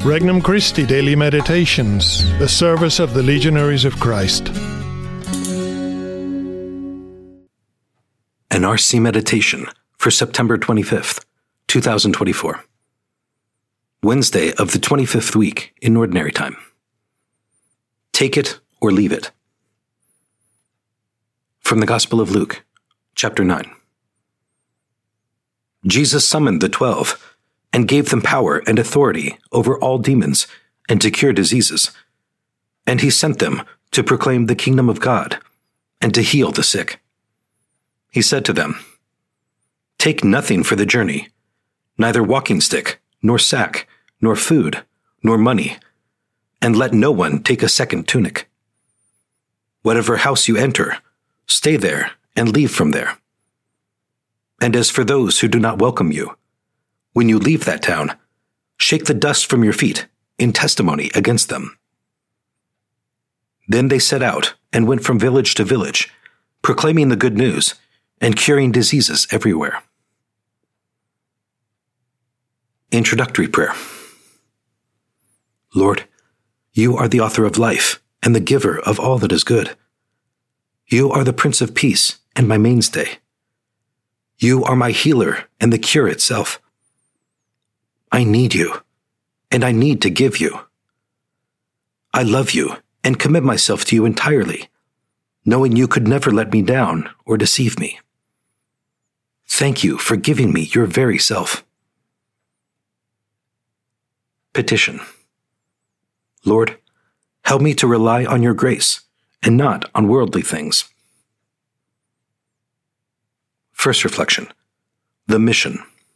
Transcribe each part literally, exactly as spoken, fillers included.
Regnum Christi Daily Meditations, the service of the Legionaries of Christ. An R C Meditation for September twenty-fifth, two thousand twenty-four. Wednesday of the twenty-fifth week in Ordinary Time. Take it or leave it. From the Gospel of Luke, chapter nine. Jesus summoned the twelve and gave them power and authority over all demons and to cure diseases. And he sent them to proclaim the kingdom of God and to heal the sick. He said to them, "Take nothing for the journey, neither walking stick, nor sack, nor food, nor money, and let no one take a second tunic. Whatever house you enter, stay there and leave from there. And as for those who do not welcome you, when you leave that town, shake the dust from your feet in testimony against them." Then they set out and went from village to village, proclaiming the good news and curing diseases everywhere. Introductory Prayer. Lord, you are the author of life and the giver of all that is good. You are the Prince of Peace and my mainstay. You are my healer and the cure itself. I need you, and I need to give you. I love you and commit myself to you entirely, knowing you could never let me down or deceive me. Thank you for giving me your very self. Petition. Lord, help me to rely on your grace and not on worldly things. First reflection. The mission.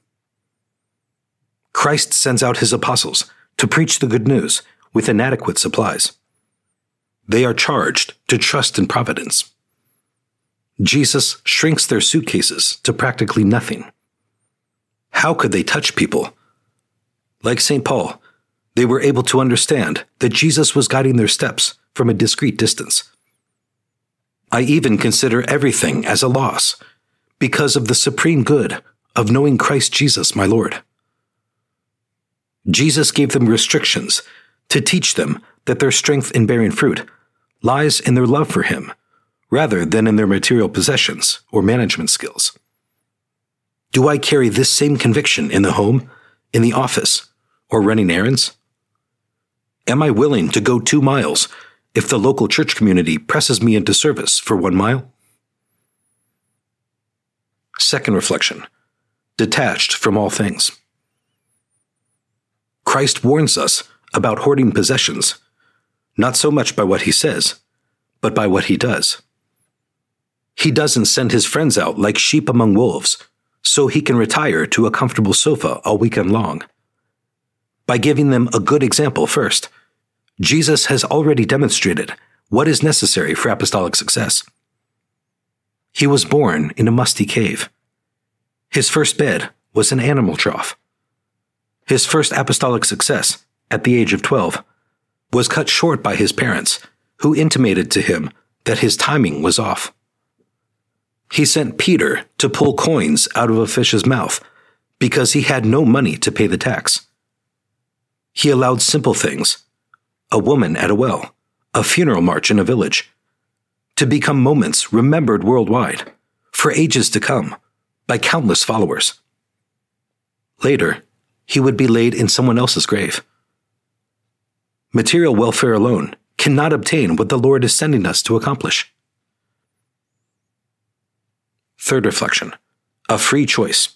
Christ sends out his apostles to preach the good news with inadequate supplies. They are charged to trust in providence. Jesus shrinks their suitcases to practically nothing. How could they touch people? Like Saint Paul, they were able to understand that Jesus was guiding their steps from a discreet distance. I even consider everything as a loss because of the supreme good of knowing Christ Jesus my Lord. Jesus gave them restrictions to teach them that their strength in bearing fruit lies in their love for him, rather than in their material possessions or management skills. Do I carry this same conviction in the home, in the office, or running errands? Am I willing to go two miles if the local church community presses me into service for one mile? Second reflection. Detached from all things. Christ warns us about hoarding possessions, not so much by what he says, but by what he does. He doesn't send his friends out like sheep among wolves, so he can retire to a comfortable sofa all weekend long. By giving them a good example first, Jesus has already demonstrated what is necessary for apostolic success. He was born in a musty cave. His first bed was an animal trough. His first apostolic success, at the age of twelve, was cut short by his parents, who intimated to him that his timing was off. He sent Peter to pull coins out of a fish's mouth because he had no money to pay the tax. He allowed simple things, a woman at a well, a funeral march in a village, to become moments remembered worldwide, for ages to come, by countless followers. Later, he would be laid in someone else's grave. Material welfare alone cannot obtain what the Lord is sending us to accomplish. Third reflection. A free choice.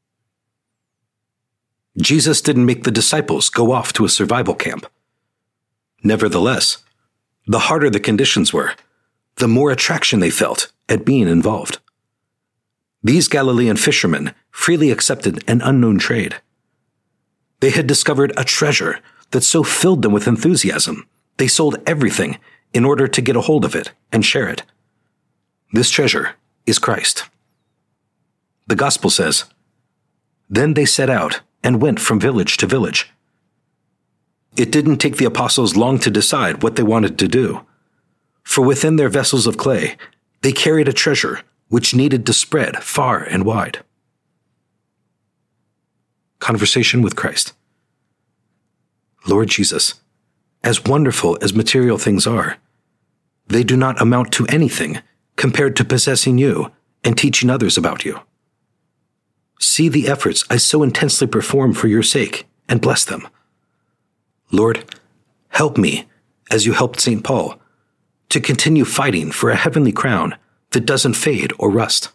Jesus didn't make the disciples go off to a survival camp. Nevertheless, the harder the conditions were, the more attraction they felt at being involved. These Galilean fishermen freely accepted an unknown trade. They had discovered a treasure that so filled them with enthusiasm, they sold everything in order to get a hold of it and share it. This treasure is Christ. The Gospel says, "Then they set out and went from village to village." It didn't take the apostles long to decide what they wanted to do, for within their vessels of clay, they carried a treasure which needed to spread far and wide. Conversation with Christ. Lord Jesus, as wonderful as material things are, they do not amount to anything compared to possessing you and teaching others about you. See the efforts I so intensely perform for your sake and bless them. Lord, help me, as you helped Saint Paul, to continue fighting for a heavenly crown that doesn't fade or rust.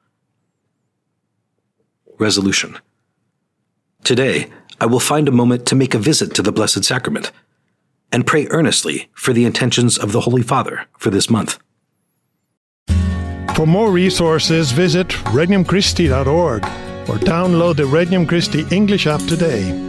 Resolution. Today, I will find a moment to make a visit to the Blessed Sacrament and pray earnestly for the intentions of the Holy Father for this month. For more resources, visit regnum christi dot org or download the Regnum Christi English app today.